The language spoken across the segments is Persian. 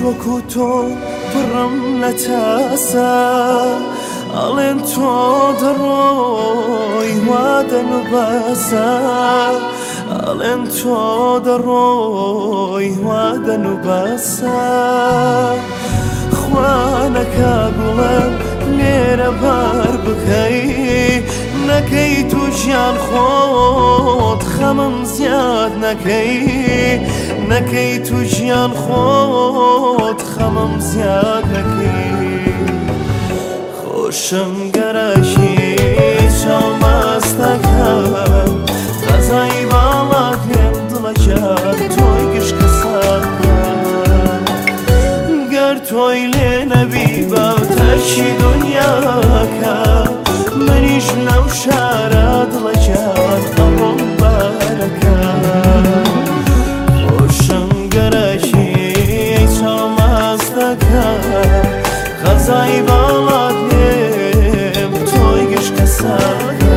وەکو تۆ پڕم لە تاسە ئەڵێن تۆ دەڕۆی وا دەنوباسە ئەڵێن تۆ دەڕۆی وا دەنوباسە خوا نەکا گوڵم لێرە بار بکەی نەکەی تو ژیان خۆت خەمم زیاد نەکەی تو ژیان خۆت خەمم زیاد نەکەی خۆشم گەرەشی چاوماستەکەم غەزای باڵات لێم دڵەجات تۆی گشکە ساکە گەر تۆی لێ نەبی باوتەشی دونیاکە منیش لەو شارە دڵەجات ئەوڕۆم بارەکە خۆشم گەرەشی چاوماستەکەم غەزای باڵات لێم تۆی گشکە ساکە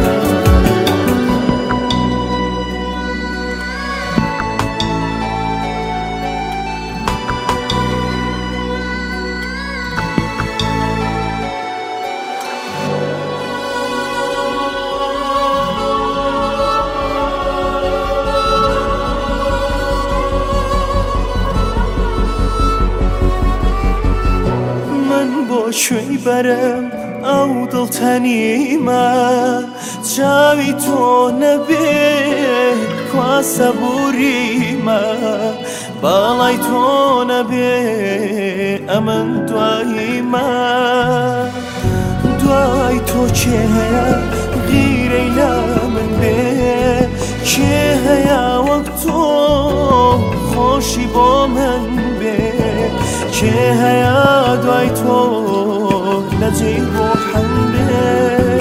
شوی بەرم ئەو دڵتەنیمە چاوی تۆ نەبێ کوا سەبووریمە باڵای تۆ نەبێ ئەمن دواییمە دوای تۆ چێ هەیە غیرەی لە من بێ چێ هەیە وەک تۆ خۆشی بۆ من بێ چێ هەیە دوای تۆ لەجێی بۆ حەمبێ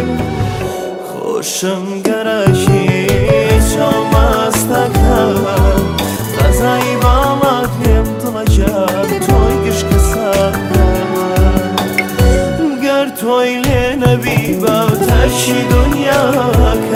خۆشم گەرەشی چاوماستەکەم غەزای باڵات لێم دڵەجات تۆی گشکە ساکە گەر تۆی لێ نەبی باوتەشی دونیاکە